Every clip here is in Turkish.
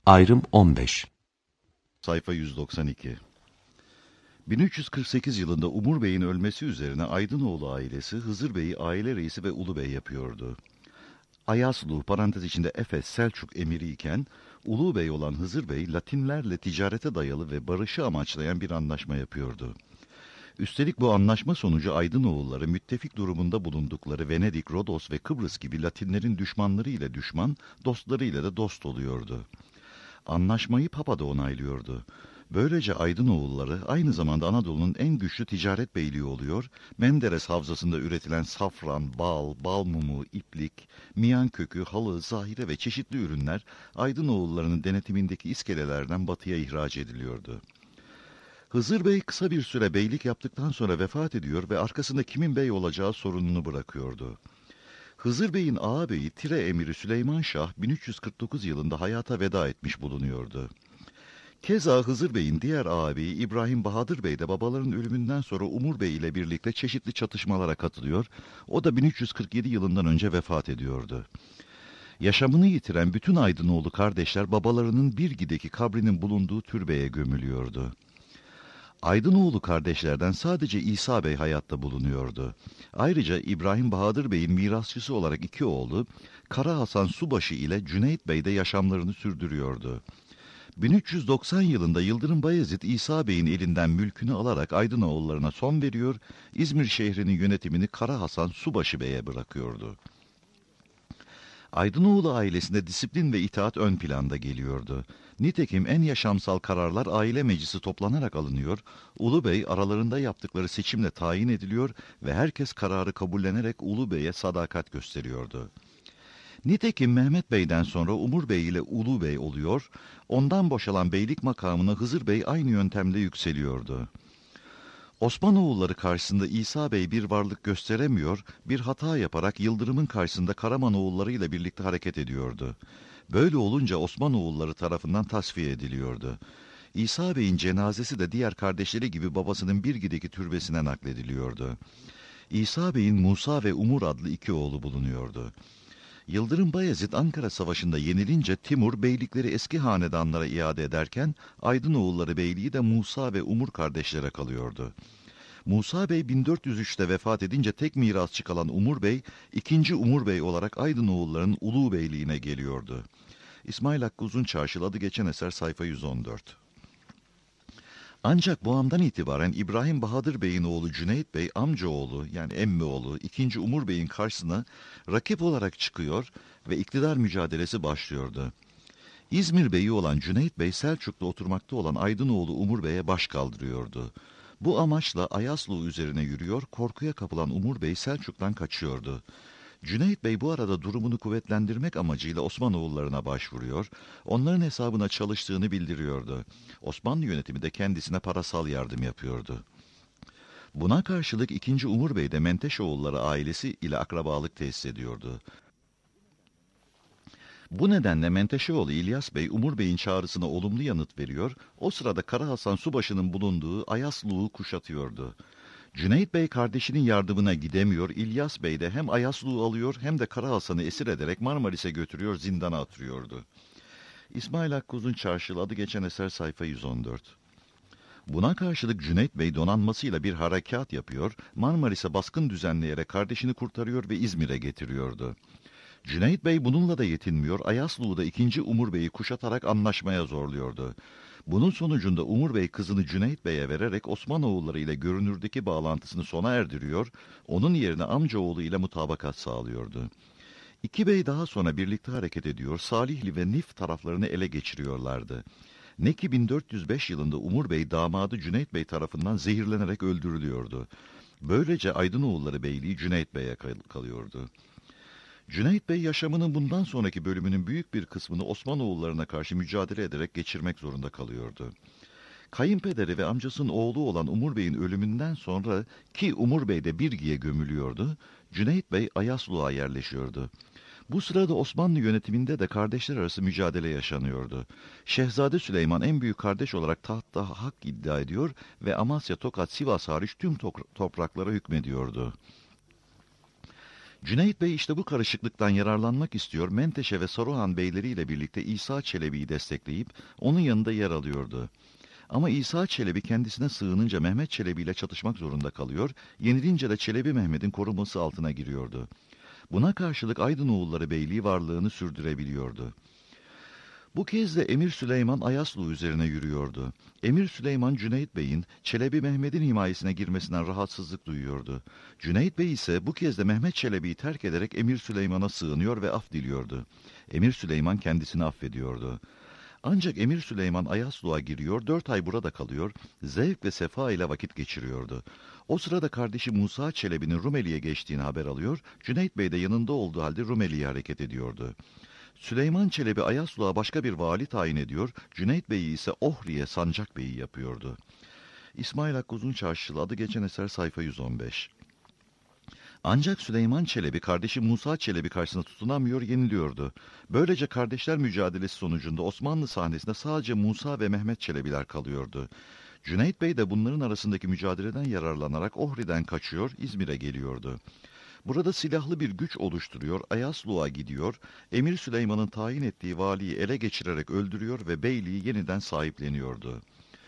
Ayrım 15. Sayfa 192. 1348 yılında Umur Bey'in ölmesi üzerine Aydınoğlu ailesi Hızır Bey'i aile reisi ve Ulu Bey yapıyordu. Ayaslu parantez içinde Efes Selçuk emiri iken Ulu Bey olan Hızır Bey Latinlerle ticarete dayalı ve barışı amaçlayan bir anlaşma yapıyordu. Üstelik bu anlaşma sonucu Aydınoğulları müttefik durumunda bulundukları Venedik, Rodos ve Kıbrıs gibi Latinlerin düşmanları ile düşman, dostları ile de dost oluyordu. Anlaşmayı Papa da onaylıyordu. Böylece Aydınoğulları aynı zamanda Anadolu'nun en güçlü ticaret beyliği oluyor, Menderes havzasında üretilen safran, bal mumu, iplik, miyan kökü, halı, zahire ve çeşitli ürünler Aydınoğullarının denetimindeki iskelelerden batıya ihraç ediliyordu. Hızır Bey kısa bir süre beylik yaptıktan sonra vefat ediyor ve arkasında kimin bey olacağı sorununu bırakıyordu. Hızır Bey'in ağabeyi Tire emiri Süleyman Şah 1349 yılında hayata veda etmiş bulunuyordu. Keza Hızır Bey'in diğer ağabeyi İbrahim Bahadır Bey de babaların ölümünden sonra Umur Bey ile birlikte çeşitli çatışmalara katılıyor. O da 1347 yılından önce vefat ediyordu. Yaşamını yitiren bütün Aydınoğlu kardeşler babalarının Birgi'deki kabrinin bulunduğu türbeye gömülüyordu. Aydınoğlu kardeşlerden sadece İsa Bey hayatta bulunuyordu. Ayrıca İbrahim Bahadır Bey'in mirasçısı olarak iki oğlu, Kara Hasan Subaşı ile Cüneyt Bey de yaşamlarını sürdürüyordu. 1390 yılında Yıldırım Bayezid İsa Bey'in elinden mülkünü alarak Aydınoğullarına son veriyor, İzmir şehrinin yönetimini Kara Hasan Subaşı Bey'e bırakıyordu. Aydınoğlu ailesinde disiplin ve itaat ön planda geliyordu. Nitekim en yaşamsal kararlar aile meclisi toplanarak alınıyor, Ulu Bey aralarında yaptıkları seçimle tayin ediliyor ve herkes kararı kabullenerek Ulu Bey'e sadakat gösteriyordu. Nitekim Mehmet Bey'den sonra Umur Bey ile Ulu Bey oluyor, ondan boşalan beylik makamına Hızır Bey aynı yöntemle yükseliyordu. Osmanoğulları karşısında İsa Bey bir varlık gösteremiyor, bir hata yaparak Yıldırım'ın karşısında Karamanoğulları ile birlikte hareket ediyordu. Böyle olunca Osmanoğulları tarafından tasfiye ediliyordu. İsa Bey'in cenazesi de diğer kardeşleri gibi babasının Birgi'deki türbesine naklediliyordu. İsa Bey'in Musa ve Umur adlı iki oğlu bulunuyordu. Yıldırım Bayezid Ankara Savaşı'nda yenilince Timur beylikleri eski hanedanlara iade ederken Aydınoğulları beyliği de Musa ve Umur kardeşlere kalıyordu. Musa Bey 1403'te vefat edince tek mirasçı kalan Umur Bey, 2. Umur Bey olarak Aydınoğulları'nın Ulu Beyliğine geliyordu. İsmail Hakkı Uzunçarşıl adı geçen eser sayfa 114. Ancak bu andan itibaren İbrahim Bahadır Bey'in oğlu Cüneyt Bey amcaoğlu yani emmioğlu 2. Umur Bey'in karşısına rakip olarak çıkıyor ve iktidar mücadelesi başlıyordu. İzmir Bey'i olan Cüneyt Bey Selçuk'ta oturmakta olan Aydınoğlu Umur Bey'e baş kaldırıyordu. Bu amaçla Ayaslu üzerine yürüyor, korkuya kapılan Umur Bey Selçuk'tan kaçıyordu. Cüneyt Bey bu arada durumunu kuvvetlendirmek amacıyla Osmanoğullarına başvuruyor, onların hesabına çalıştığını bildiriyordu. Osmanlı yönetimi de kendisine parasal yardım yapıyordu. Buna karşılık 2. Umur Bey de Menteşoğulları ailesi ile akrabalık tesis ediyordu. Bu nedenle Menteşeoğlu İlyas Bey Umur Bey'in çağrısına olumlu yanıt veriyor, o sırada Kara Hasan Subaşı'nın bulunduğu Ayaslu'yu kuşatıyordu. Cüneyt Bey kardeşinin yardımına gidemiyor, İlyas Bey de hem Ayaslu'yu alıyor hem de Kara Hasan'ı esir ederek Marmaris'e götürüyor, zindana atıyordu. İsmail Hakkı Uzunçarşıl adı geçen eser sayfa 114. Buna karşılık Cüneyt Bey donanmasıyla bir harekat yapıyor, Marmaris'e baskın düzenleyerek kardeşini kurtarıyor ve İzmir'e getiriyordu. Cüneyt Bey bununla da yetinmiyor, Ayaslu'da 2. Umur Bey'i kuşatarak anlaşmaya zorluyordu. Bunun sonucunda Umur Bey kızını Cüneyt Bey'e vererek Osmanoğulları ile görünürdeki bağlantısını sona erdiriyor, onun yerine amcaoğlu ile mutabakat sağlıyordu. İki bey daha sonra birlikte hareket ediyor, Salihli ve Nif taraflarını ele geçiriyorlardı. Ne ki 1405 yılında Umur Bey damadı Cüneyt Bey tarafından zehirlenerek öldürülüyordu. Böylece Aydınoğulları Beyliği Cüneyt Bey'e kalıyordu. Cüneyt Bey yaşamının bundan sonraki bölümünün büyük bir kısmını Osmanoğullarına karşı mücadele ederek geçirmek zorunda kalıyordu. Kayınpederi ve amcasının oğlu olan Umur Bey'in ölümünden sonra ki Umur Bey de Birgi'ye gömülüyordu, Cüneyt Bey Ayaslu'ya yerleşiyordu. Bu sırada Osmanlı yönetiminde de kardeşler arası mücadele yaşanıyordu. Şehzade Süleyman en büyük kardeş olarak tahtta hak iddia ediyor ve Amasya, Tokat, Sivas hariç tüm topraklara hükmediyordu. Cüneyt Bey işte bu karışıklıktan yararlanmak istiyor, Menteşe ve Saruhan beyleriyle birlikte İsa Çelebi'yi destekleyip onun yanında yer alıyordu. Ama İsa Çelebi kendisine sığınınca Mehmet Çelebi ile çatışmak zorunda kalıyor, yenilince de Çelebi Mehmet'in koruması altına giriyordu. Buna karşılık Aydınoğulları Beyliği varlığını sürdürebiliyordu. Bu kez de Emir Süleyman Ayaslu üzerine yürüyordu. Emir Süleyman Cüneyt Bey'in Çelebi Mehmet'in himayesine girmesinden rahatsızlık duyuyordu. Cüneyt Bey ise bu kez de Mehmet Çelebi'yi terk ederek Emir Süleyman'a sığınıyor ve af diliyordu. Emir Süleyman kendisini affediyordu. Ancak Emir Süleyman Ayaslu'ya giriyor, 4 ay burada kalıyor, zevk ve sefa ile vakit geçiriyordu. O sırada kardeşi Musa Çelebi'nin Rumeli'ye geçtiğini haber alıyor, Cüneyt Bey de yanında olduğu halde Rumeli'ye hareket ediyordu. Süleyman Çelebi Ayaslu'ya başka bir vali tayin ediyor, Cüneyt Bey'i ise Ohri'ye Sancak Bey'i yapıyordu. İsmail Hakkı Uzunçarşılı, adı geçen eser, sayfa 115. Ancak Süleyman Çelebi kardeşi Musa Çelebi karşısında tutunamıyor, yeniliyordu. Böylece kardeşler mücadelesi sonucunda Osmanlı sahnesinde sadece Musa ve Mehmet Çelebiler kalıyordu. Cüneyt Bey de bunların arasındaki mücadeleden yararlanarak Ohri'den kaçıyor, İzmir'e geliyordu. Burada silahlı bir güç oluşturuyor, Ayaslu'ya gidiyor, Emir Süleyman'ın tayin ettiği valiyi ele geçirerek öldürüyor ve beyliği yeniden sahipleniyordu.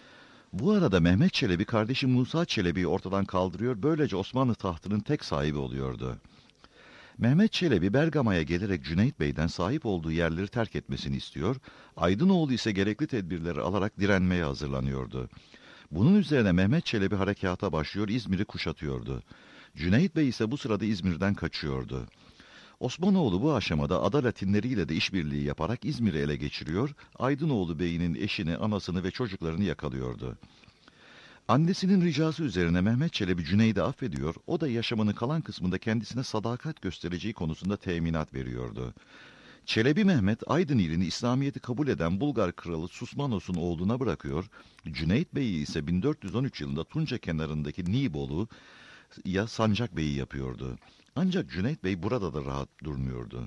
Bu arada Mehmet Çelebi kardeşi Musa Çelebi'yi ortadan kaldırıyor, böylece Osmanlı tahtının tek sahibi oluyordu. Mehmet Çelebi Bergama'ya gelerek Cüneyt Bey'den sahip olduğu yerleri terk etmesini istiyor, Aydınoğlu ise gerekli tedbirleri alarak direnmeye hazırlanıyordu. Bunun üzerine Mehmet Çelebi harekata başlıyor, İzmir'i kuşatıyordu. Cüneyt Bey ise bu sırada İzmir'den kaçıyordu. Osmanoğlu bu aşamada ada Latinleriyle de işbirliği yaparak İzmir'i ele geçiriyor, Aydınoğlu Bey'inin eşini, anasını ve çocuklarını yakalıyordu. Annesinin ricası üzerine Mehmet Çelebi Cüneyd'i affediyor, o da yaşamının kalan kısmında kendisine sadakat göstereceği konusunda teminat veriyordu. Çelebi Mehmet, Aydın ilini İslamiyet'i kabul eden Bulgar kralı Susmanos'un oğluna bırakıyor, Cüneyt Bey'i ise 1413 yılında Tunca kenarındaki Nibolu ya Sancak Bey'i yapıyordu. Ancak Cüneyt Bey burada da rahat durmuyordu.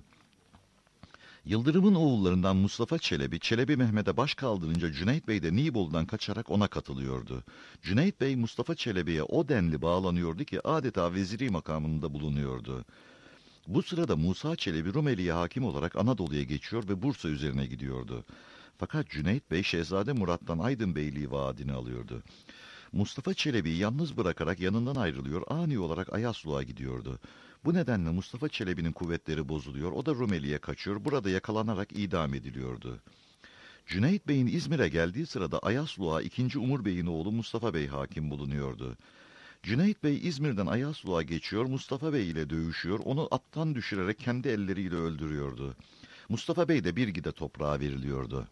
Yıldırım'ın oğullarından Mustafa Çelebi, Çelebi Mehmet'e baş kaldırınca Cüneyt Bey de Nibolu'dan kaçarak ona katılıyordu. Cüneyt Bey Mustafa Çelebi'ye o denli bağlanıyordu ki adeta veziri makamında bulunuyordu. Bu sırada Musa Çelebi Rumeli'ye hakim olarak Anadolu'ya geçiyor ve Bursa üzerine gidiyordu. Fakat Cüneyt Bey Şehzade Murat'tan Aydın Beyliği vaadini alıyordu. Mustafa Çelebi'yi yalnız bırakarak yanından ayrılıyor, ani olarak Ayaslu'ya gidiyordu. Bu nedenle Mustafa Çelebi'nin kuvvetleri bozuluyor, o da Rumeli'ye kaçıyor, burada yakalanarak idam ediliyordu. Cüneyt Bey'in İzmir'e geldiği sırada Ayaslu'ya 2. Umur Bey'in oğlu Mustafa Bey hakim bulunuyordu. Cüneyt Bey İzmir'den Ayaslu'ya geçiyor, Mustafa Bey ile dövüşüyor, onu attan düşürerek kendi elleriyle öldürüyordu. Mustafa Bey de bir gide toprağa veriliyordu.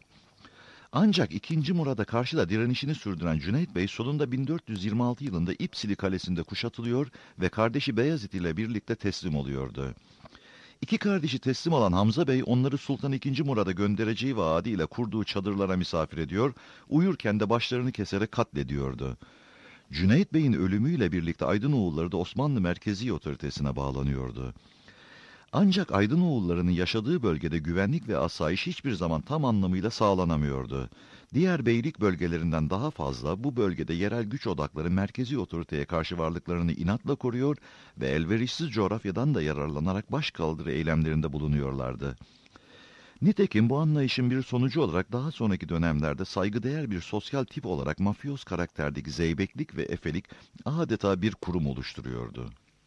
Ancak 2. Murad'a karşı da direnişini sürdüren Cüneyt Bey sonunda 1426 yılında İpsili Kalesi'nde kuşatılıyor ve kardeşi Beyazıt ile birlikte teslim oluyordu. İki kardeşi teslim olan Hamza Bey onları Sultan II. Murad'a göndereceği vaadiyle kurduğu çadırlara misafir ediyor, uyurken de başlarını keserek katlediyordu. Cüneyt Bey'in ölümüyle birlikte Aydınoğulları da Osmanlı merkezi otoritesine bağlanıyordu. Ancak Aydınoğulları'nın yaşadığı bölgede güvenlik ve asayiş hiçbir zaman tam anlamıyla sağlanamıyordu. Diğer beylik bölgelerinden daha fazla bu bölgede yerel güç odakları merkezi otoriteye karşı varlıklarını inatla koruyor ve elverişsiz coğrafyadan da yararlanarak başkaldırı eylemlerinde bulunuyorlardı. Nitekim bu anlayışın bir sonucu olarak daha sonraki dönemlerde saygıdeğer bir sosyal tip olarak mafyoz karakterdeki zeybeklik ve efelik adeta bir kurum oluşturuyordu.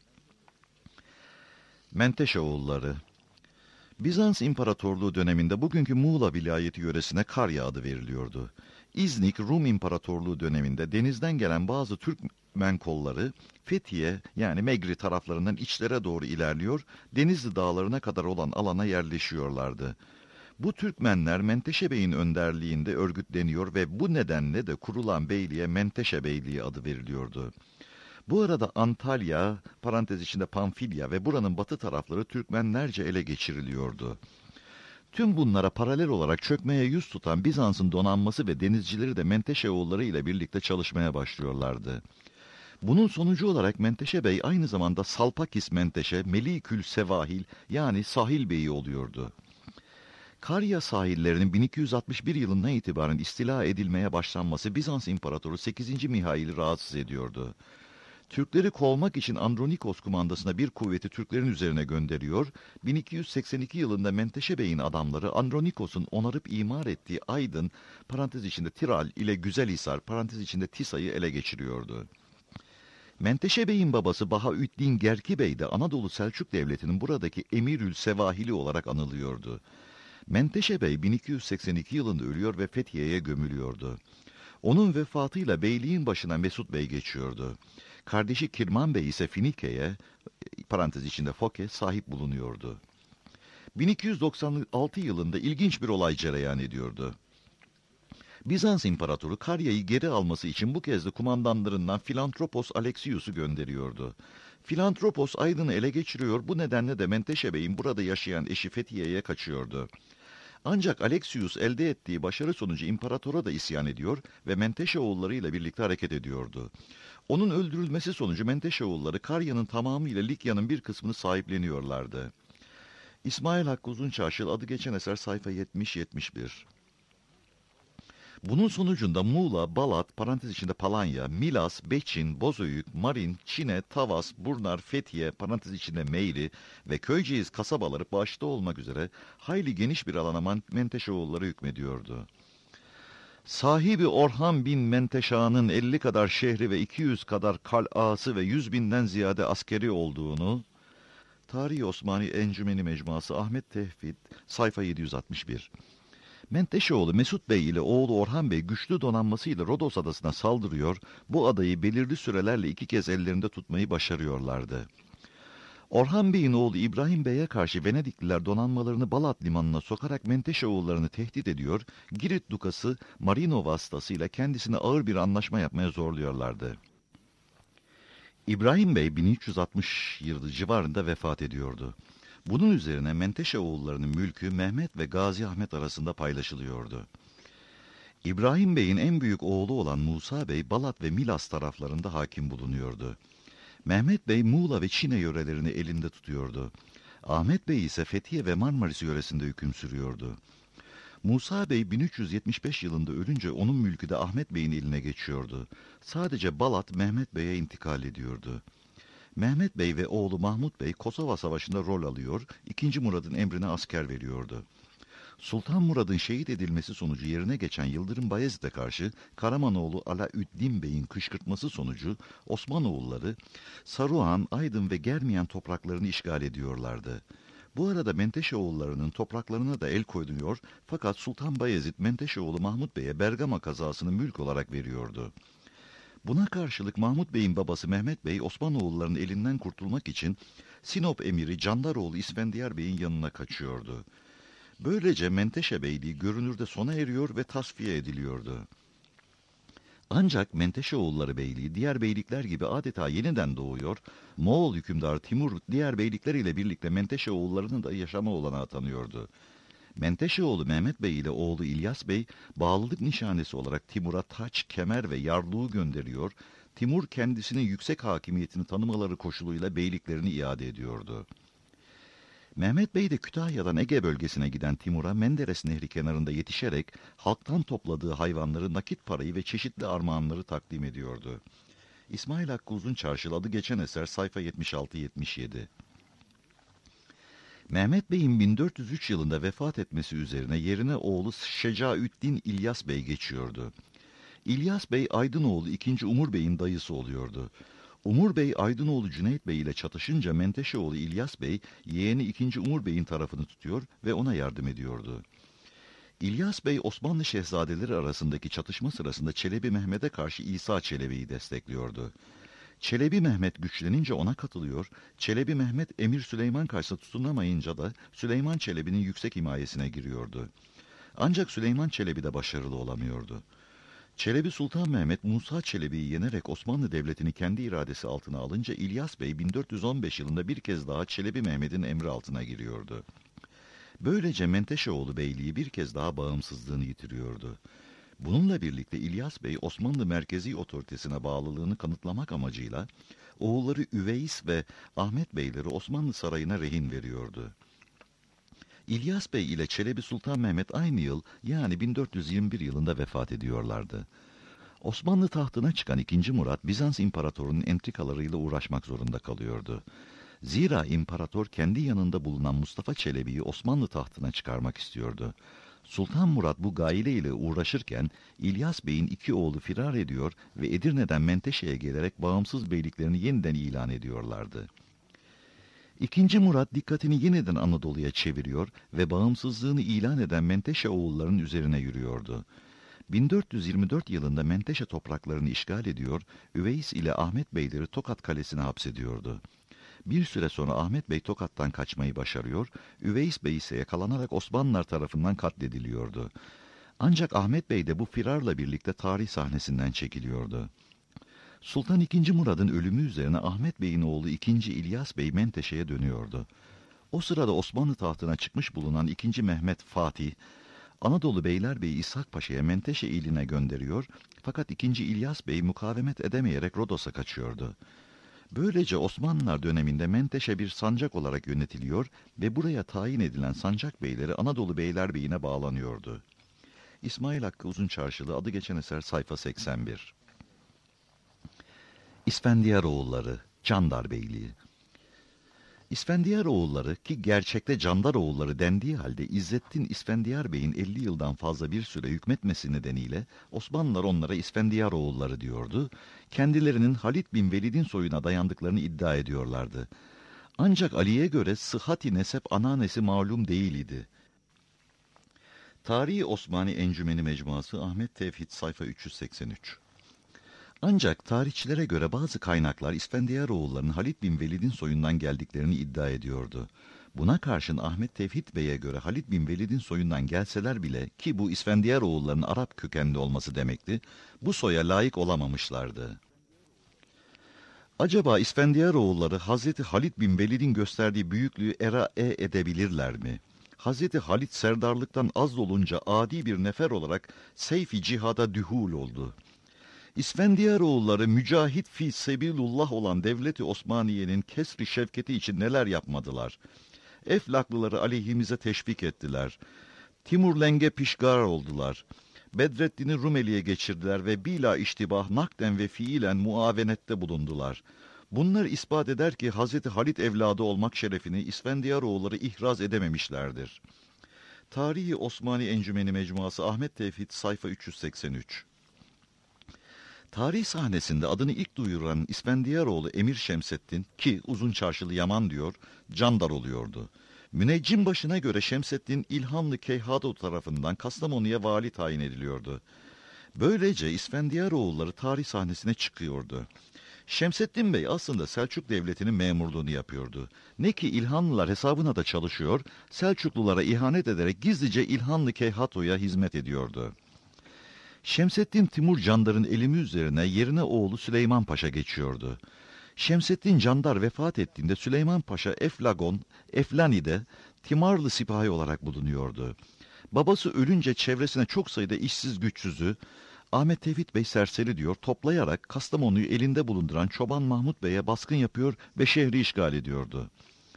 Menteşeoğulları. Bizans İmparatorluğu döneminde bugünkü Muğla vilayeti yöresine Karya adı veriliyordu. İznik Rum İmparatorluğu döneminde denizden gelen bazı Türkmen kolları Fethiye yani Megri taraflarından içlere doğru ilerliyor, Denizli dağlarına kadar olan alana yerleşiyorlardı. Bu Türkmenler Menteşe Bey'in önderliğinde örgütleniyor ve bu nedenle de kurulan beyliğe Menteşe Beyliği adı veriliyordu. Bu arada Antalya, parantez içinde Pamfilya ve buranın batı tarafları Türkmenlerce ele geçiriliyordu. Tüm bunlara paralel olarak çökmeye yüz tutan Bizans'ın donanması ve denizcileri de Menteşeoğulları ile birlikte çalışmaya başlıyorlardı. Bunun sonucu olarak Menteşe Bey aynı zamanda Salpakis Menteşe, Melikül Sevahil yani Sahil Beyi oluyordu. Karya sahillerinin 1261 yılından itibaren istila edilmeye başlanması Bizans İmparatoru 8. Mihail'i rahatsız ediyordu. Türkleri kovmak için Andronikos kumandasına bir kuvveti Türklerin üzerine gönderiyor. 1282 yılında Menteşe Bey'in adamları Andronikos'un onarıp imar ettiği Aydın, parantez içinde Tiral ile Güzelhisar, parantez içinde Tisa'yı ele geçiriyordu. Menteşe Bey'in babası Bahaüddin Gerki Bey de Anadolu Selçuk Devleti'nin buradaki Emirül Sevahili olarak anılıyordu. Menteşe Bey 1282 yılında ölüyor ve Fethiye'ye gömülüyordu. Onun vefatıyla beyliğin başına Mesut Bey geçiyordu. Kardeşi Kirman Bey ise Finike'ye, parantez içinde Foke, sahip bulunuyordu. 1296 yılında ilginç bir olay cereyan ediyordu. Bizans İmparatoru Karya'yı geri alması için bu kez de kumandanlarından Filantropos Alexius'u gönderiyordu. Filantropos Aydın'ı ele geçiriyor, bu nedenle de Menteşe Bey'in burada yaşayan eşi Fethiye'ye kaçıyordu. Ancak Alexius elde ettiği başarı sonucu imparatora da isyan ediyor ve Menteşe oğullarıyla birlikte hareket ediyordu. Onun öldürülmesi sonucu Menteşe oğulları Karya'nın tamamıyla Likya'nın bir kısmını sahipleniyorlardı. İsmail Hakkı Uzunçarşıl, adı geçen eser, sayfa 70-71. Bunun sonucunda Muğla, Balat, parantez içinde Palanya, Milas, Beçin, Bozüyük, Marin, Çine, Tavas, Burnar, Fethiye, parantez içinde Meyri ve Köyceğiz kasabaları başta olmak üzere hayli geniş bir alana Menteşeoğulları hükmediyordu. Sahibi Orhan bin Menteşa'nın 50 kadar şehri ve 200 kadar kalası ve 100 binden ziyade askeri olduğunu, Tarihi Osmani Encümeni Mecmuası Ahmet Tevfik, sayfa 761. Menteşeoğlu Mesut Bey ile oğlu Orhan Bey güçlü donanmasıyla Rodos adasına saldırıyor, bu adayı belirli sürelerle 2 kez ellerinde tutmayı başarıyorlardı. Orhan Bey'in oğlu İbrahim Bey'e karşı Venedikliler donanmalarını Balat limanına sokarak Menteşeoğullarını tehdit ediyor, Girit Dukası Marino vasıtasıyla kendisine ağır bir anlaşma yapmaya zorluyorlardı. İbrahim Bey 1360 yılı civarında vefat ediyordu. Bunun üzerine Menteşe oğullarının mülkü Mehmet ve Gazi Ahmet arasında paylaşılıyordu. İbrahim Bey'in en büyük oğlu olan Musa Bey, Balat ve Milas taraflarında hakim bulunuyordu. Mehmet Bey, Muğla ve Çine yörelerini elinde tutuyordu. Ahmet Bey ise Fethiye ve Marmaris yöresinde hüküm sürüyordu. Musa Bey 1375 yılında ölünce onun mülkü de Ahmet Bey'in eline geçiyordu. Sadece Balat Mehmet Bey'e intikal ediyordu. Mehmet Bey ve oğlu Mahmut Bey Kosova Savaşı'nda rol alıyor, II. Murad'ın emrine asker veriyordu. Sultan Murad'ın şehit edilmesi sonucu yerine geçen Yıldırım Bayezid'e karşı Karamanoğlu Alaüddin Bey'in kışkırtması sonucu Osmanoğulları Saruhan, Aydın ve Germiyan topraklarını işgal ediyorlardı. Bu arada Menteşeoğullarının topraklarına da el koyuluyor, fakat Sultan Bayezid Menteşeoğlu Mahmut Bey'e Bergama kazasını mülk olarak veriyordu. Buna karşılık Mahmut Bey'in babası Mehmet Bey, Osmanoğullarının elinden kurtulmak için Sinop emiri Candaroğlu İsfendiyar Bey'in yanına kaçıyordu. Böylece Menteşe Beyliği görünürde sona eriyor ve tasfiye ediliyordu. Ancak Menteşeoğulları Beyliği diğer beylikler gibi adeta yeniden doğuyor, Moğol hükümdar Timur diğer beylikler ile birlikte Menteşeoğullarının da yaşama olanağı tanıyordu. Menteşeoğlu Mehmet Bey ile oğlu İlyas Bey bağlılık nişanesi olarak Timur'a taç, kemer ve yarlığı gönderiyor, Timur kendisinin yüksek hakimiyetini tanımaları koşuluyla beyliklerini iade ediyordu. Mehmet Bey de Kütahya'dan Ege bölgesine giden Timur'a Menderes Nehri kenarında yetişerek halktan topladığı hayvanları, nakit parayı ve çeşitli armağanları takdim ediyordu. İsmail Hakkı Uzunçarşıl, adı geçen eser, sayfa 76-77. Mehmet Bey'in 1403 yılında vefat etmesi üzerine yerine oğlu Şecaüddin İlyas Bey geçiyordu. İlyas Bey, Aydınoğlu II. Umur Bey'in dayısı oluyordu. Umur Bey, Aydınoğlu Cüneyt Bey ile çatışınca Menteşeoğlu İlyas Bey, yeğeni II. Umur Bey'in tarafını tutuyor ve ona yardım ediyordu. İlyas Bey, Osmanlı şehzadeleri arasındaki çatışma sırasında Çelebi Mehmet'e karşı İsa Çelebi'yi destekliyordu. Çelebi Mehmet güçlenince ona katılıyor, Çelebi Mehmet Emir Süleyman karşısında tutunamayınca da Süleyman Çelebi'nin yüksek himayesine giriyordu. Ancak Süleyman Çelebi de başarılı olamıyordu. Çelebi Sultan Mehmet Musa Çelebi'yi yenerek Osmanlı Devleti'ni kendi iradesi altına alınca İlyas Bey 1415 yılında bir kez daha Çelebi Mehmet'in emri altına giriyordu. Böylece Menteşeoğlu Beyliği bir kez daha bağımsızlığını yitiriyordu. Bununla birlikte İlyas Bey Osmanlı merkezi otoritesine bağlılığını kanıtlamak amacıyla oğulları Üveys ve Ahmet Beyleri Osmanlı Sarayı'na rehin veriyordu. İlyas Bey ile Çelebi Sultan Mehmet aynı yıl, yani 1421 yılında vefat ediyorlardı. Osmanlı tahtına çıkan II. Murat, Bizans imparatorunun entrikalarıyla uğraşmak zorunda kalıyordu. Zira imparator kendi yanında bulunan Mustafa Çelebi'yi Osmanlı tahtına çıkarmak istiyordu. Sultan Murat bu gaile ile uğraşırken İlyas Bey'in iki oğlu firar ediyor ve Edirne'den Menteşe'ye gelerek bağımsız beyliklerini yeniden ilan ediyorlardı. II. Murat dikkatini yeniden Anadolu'ya çeviriyor ve bağımsızlığını ilan eden Menteşe oğullarının üzerine yürüyordu. 1424 yılında Menteşe topraklarını işgal ediyor, Üveys ile Ahmet Beyleri Tokat Kalesi'ne hapsediyordu. Bir süre sonra Ahmet Bey Tokat'tan kaçmayı başarıyor, Üveys Bey ise yakalanarak Osmanlılar tarafından katlediliyordu. Ancak Ahmet Bey de bu firarla birlikte tarih sahnesinden çekiliyordu. Sultan II. Murad'ın ölümü üzerine Ahmet Bey'in oğlu II. İlyas Bey Menteşe'ye dönüyordu. O sırada Osmanlı tahtına çıkmış bulunan II. Mehmet Fatih, Anadolu Beylerbeyi İshak Paşa'ya Menteşe iline gönderiyor, fakat II. İlyas Bey mukavemet edemeyerek Rodos'a kaçıyordu. Böylece Osmanlılar döneminde Menteşe bir sancak olarak yönetiliyor ve buraya tayin edilen sancak beyleri Anadolu Beylerbeyi'ne bağlanıyordu. İsmail Hakkı Uzunçarşılı, adı geçen eser, sayfa 81. İsfendiyaroğulları, Candar Beyliği. İsfendiyaroğulları, ki gerçekte Candaroğulları dendiği halde İzzettin İsfendiyar Bey'in 50 yıldan fazla bir süre hükmetmesi nedeniyle Osmanlılar onlara İsfendiyaroğulları diyordu. Kendilerinin Halit bin Velid'in soyuna dayandıklarını iddia ediyorlardı. Ancak Ali'ye göre sıhhati nesep ananesi malum değil idi. Tarihi Osmani Encümeni Mecmuası, Ahmet Tevhid, sayfa 383. Ancak tarihçilere göre bazı kaynaklar İsfendiyaroğullarının Halit bin Velid'in soyundan geldiklerini iddia ediyordu. Buna karşın Ahmet Tevhid Bey'e göre Halit bin Velid'in soyundan gelseler bile, ki bu İsfendiyaroğullarının Arap kökenli olması demekti, bu soya layık olamamışlardı. Acaba İsfendiyaroğulları Hazreti Halit bin Velid'in gösterdiği büyüklüğü erae edebilirler mi? Hazreti Halit serdarlıktan az olunca adi bir nefer olarak seyfi cihada dühul oldu. İsfendiyaroğulları mücahit fi sebilullah olan Devleti Osmaniye'nin kesri şevketi için neler yapmadılar? Eflaklıları aleyhimize teşvik ettiler. Timur Leng'e pişgar oldular. Bedreddin'i Rumeli'ye geçirdiler ve bila iştibah nakden ve fiilen muavenette bulundular. Bunlar ispat eder ki Hazreti Halit evladı olmak şerefini İsfendiyaroğulları ihraz edememişlerdir. Tarihi Osmani Encümeni Mecmuası, Ahmet Tevhid, sayfa 383. Tarih sahnesinde adını ilk duyuran İsfendiyaroğlu Emir Şemseddin, ki uzun çarşılı Yaman diyor, Candar oluyordu. Müneccim başına göre Şemseddin İlhanlı Keyhado tarafından Kastamonu'ya vali tayin ediliyordu. Böylece İsfendiyaroğulları tarih sahnesine çıkıyordu. Şemseddin Bey aslında Selçuk Devleti'nin memurluğunu yapıyordu. Ne ki İlhanlılar hesabına da çalışıyor, Selçuklulara ihanet ederek gizlice İlhanlı Keyhado'ya hizmet ediyordu. Şemseddin Timur Candar'ın elimi üzerine yerine oğlu Süleyman Paşa geçiyordu. Şemseddin Candar vefat ettiğinde Süleyman Paşa Eflani'de Timarlı sipahi olarak bulunuyordu. Babası ölünce çevresine çok sayıda işsiz güçsüzü, Ahmet Tevhid Bey serseri diyor, toplayarak Kastamonu'yu elinde bulunduran Çoban Mahmut Bey'e baskın yapıyor ve şehri işgal ediyordu.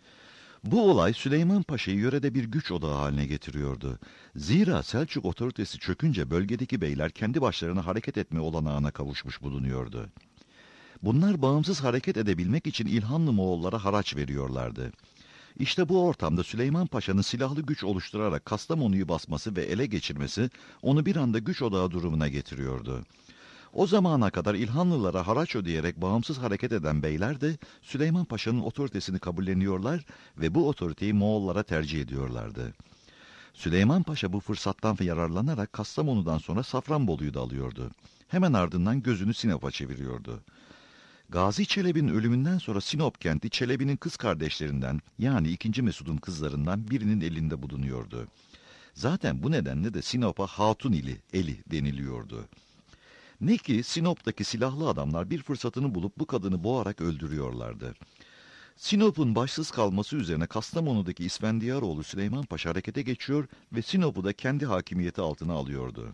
Bu olay Süleyman Paşa'yı yörede bir güç odağı haline getiriyordu. Zira Selçuk otoritesi çökünce bölgedeki beyler kendi başlarına hareket etme olanağına kavuşmuş bulunuyordu. Bunlar bağımsız hareket edebilmek için İlhanlı Moğollara haraç veriyorlardı. İşte bu ortamda Süleyman Paşa'nın silahlı güç oluşturarak Kastamonu'yu basması ve ele geçirmesi onu bir anda güç odağı durumuna getiriyordu. O zamana kadar İlhanlılara haraç ödeyerek bağımsız hareket eden beyler de Süleyman Paşa'nın otoritesini kabulleniyorlar ve bu otoriteyi Moğollara tercih ediyorlardı. Süleyman Paşa bu fırsattan yararlanarak Kastamonu'dan sonra Safranbolu'yu da alıyordu. Hemen ardından gözünü Sinop'a çeviriyordu. Gazi Çelebi'nin ölümünden sonra Sinop kenti Çelebi'nin kız kardeşlerinden, yani 2. Mesud'un kızlarından birinin elinde bulunuyordu. Zaten bu nedenle de Sinop'a Hatun eli deniliyordu. Ne ki Sinop'taki silahlı adamlar bir fırsatını bulup bu kadını boğarak öldürüyorlardı. Sinop'un başsız kalması üzerine Kastamonu'daki İsfendiyaroğlu Süleyman Paşa harekete geçiyor ve Sinop'u da kendi hakimiyeti altına alıyordu.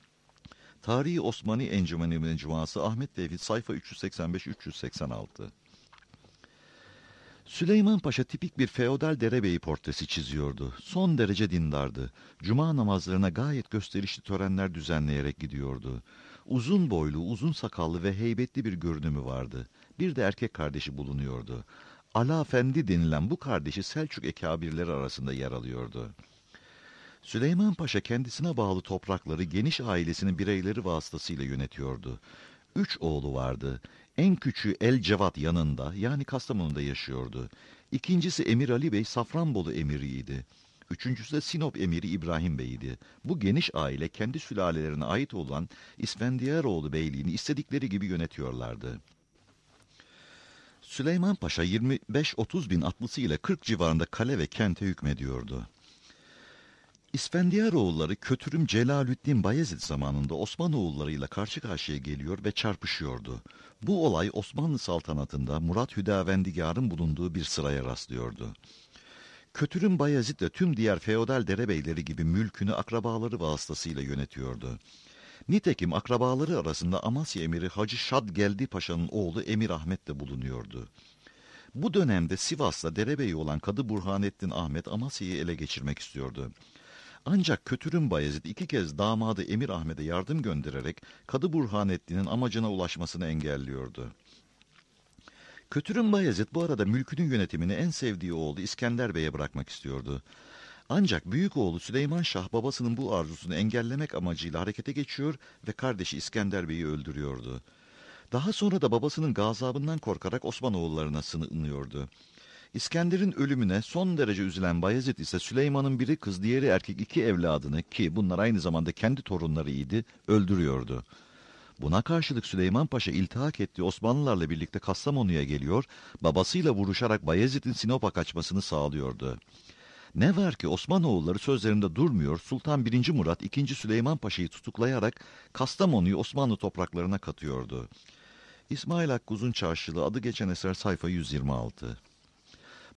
Tarihi Osmani Encümeni Mecmuası, Ahmet Tevhid, sayfa 385-386. Süleyman Paşa tipik bir feodal derebeyi portresi çiziyordu. Son derece dindardı. Cuma namazlarına gayet gösterişli törenler düzenleyerek gidiyordu. Uzun boylu, uzun sakallı ve heybetli bir görünümü vardı. Bir de erkek kardeşi bulunuyordu. Alafendi denilen bu kardeşi Selçuk ekabirleri arasında yer alıyordu. Süleyman Paşa kendisine bağlı toprakları geniş ailesinin bireyleri vasıtasıyla yönetiyordu. 3 oğlu vardı. En küçüğü El Cevat yanında, yani Kastamonu'da yaşıyordu. İkincisi Emir Ali Bey Safranbolu emiriydi. Üçüncüsü de Sinop emiri İbrahim Bey'di. Bu geniş aile kendi sülalelerine ait olan İsfendiyaroğlu Beyliğini istedikleri gibi yönetiyorlardı. Süleyman Paşa 25-30 bin atlısıyla 40 civarında kale ve kente hükmediyordu. İsfendiyaroğulları Kötürüm Celalüddin Bayezid zamanında Osmanoğullarıyla karşı karşıya geliyor ve çarpışıyordu. Bu olay Osmanlı saltanatında Murat Hüdavendigar'ın bulunduğu bir sıraya rastlıyordu. Kötürüm Bayezid de tüm diğer feodal derebeyleri gibi mülkünü akrabaları vasıtasıyla yönetiyordu. Nitekim akrabaları arasında Amasya emiri Hacı Şadgeldi Paşa'nın oğlu Emir Ahmet de bulunuyordu. Bu dönemde Sivas'ta derebeyi olan Kadı Burhanettin Ahmet Amasya'yı ele geçirmek istiyordu. Ancak Kötürüm Bayezid 2 kez damadı Emir Ahmet'e yardım göndererek Kadı Burhanettin'in amacına ulaşmasını engelliyordu. Kötürüm Bayezid bu arada mülkünün yönetimini en sevdiği oğlu İskender Bey'e bırakmak istiyordu. Ancak büyük oğlu Süleyman Şah babasının bu arzusunu engellemek amacıyla harekete geçiyor ve kardeşi İskender Bey'i öldürüyordu. Daha sonra da babasının gazabından korkarak Osmanoğullarına sığınıyordu. İskender'in ölümüne son derece üzülen Bayezid ise Süleyman'ın biri kız diğeri erkek 2 evladını, ki bunlar aynı zamanda kendi torunlarıydı, öldürüyordu. Buna karşılık Süleyman Paşa iltihak ettiği Osmanlılarla birlikte Kastamonu'ya geliyor, babasıyla vuruşarak Bayezid'in Sinop'a kaçmasını sağlıyordu. Ne var ki Osmanoğulları sözlerinde durmuyor, Sultan 1. Murat 2. Süleyman Paşa'yı tutuklayarak Kastamonu'yu Osmanlı topraklarına katıyordu. İsmail Hakkı Uzunçarşılı, adı geçen eser, sayfa 126.